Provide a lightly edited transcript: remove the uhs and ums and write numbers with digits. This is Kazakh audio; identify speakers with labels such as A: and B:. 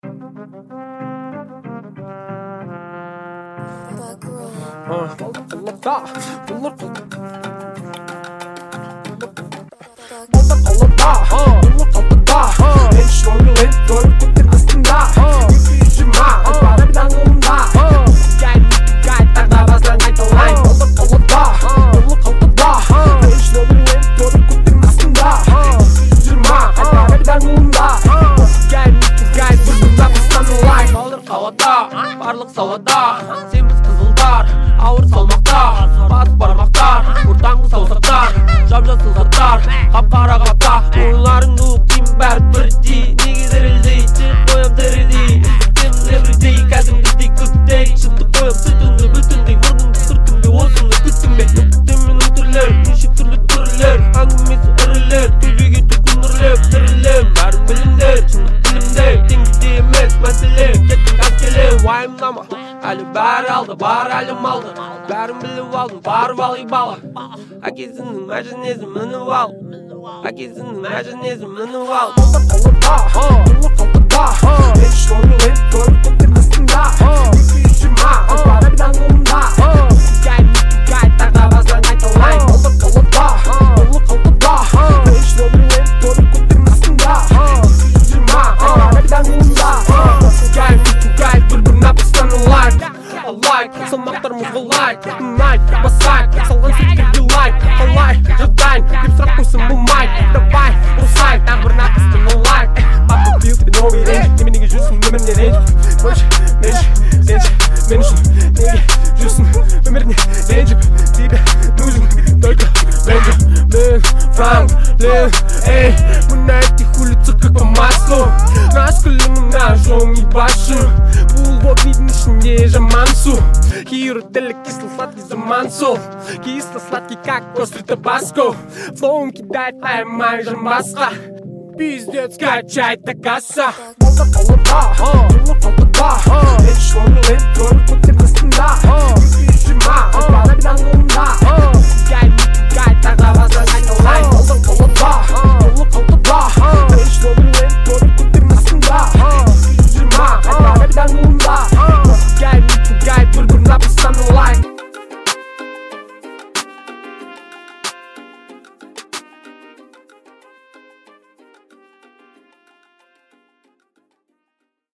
A: Барлық салада семіз қызылдар, ауыр салмақта, басып бармақтар, ұртаңғы саусақтар, жап-жасыл заттар, қап-қара қапта. Ойларыңды оқимын бәрі бірдей, неге дірілдей, жеп қоям тірідей, үздіктемін everyday, кәдімгідей күттей, шыттып қоям сүтіңді бүтіндей, мұрныңды сүртіңде, осыны күттің бе? Өктемін өтірлер, неше түрлі түрлер, әңгімесі ірілер, төбеге түтін үрлеп, тірілем, бәрін білімдер, шындық білімде, теңгеде емес мәселе, кеттің әскеле, уайымдама, әлі бәрі алды, бар әлім алды, бәрін біліп алдым, барып алайын бала. Әкесінің мәжінезін мініп ал, әкесінің мәжінезін мініп ал. Қолда қалпыда, мен шоңылын көріп көптен астында, екі жүзіма, бара бидан қолында, гай, тағда басынан қайталайын. Қолда қалпыда, мен шоңылын көріп көптен астында, екі жүзіма, бара бидан қолында, гай, бір-бірін апыстан лайк, салмақтар мұзғы лайк, басайк, салған сөздерге лайк, қалай, жадайын, деп сұрақ қойсын бұл майк, давай, ұрсайын, тағы бір нақыстың лайк. Папа бил, тебе новый рейндж, неме неге жүрсің өміріне ренжіп, мен үшін неге жүрсің өміріне ренжіп, тебе нужен только Бенджамин Франклин, эй, мы на этих улицах как по маслу, раскаленным ножом ебашим, булвок виден ішінде жамансу, хиротелек кисло-сладкий замансу, кисло-сладкий как острый табаско, флоун кидает аймай жамбасқа, пиздец качает такаса. Қолда, мен шоңылын көріп көптен астында, екі жүзіма, бара бидан қолында.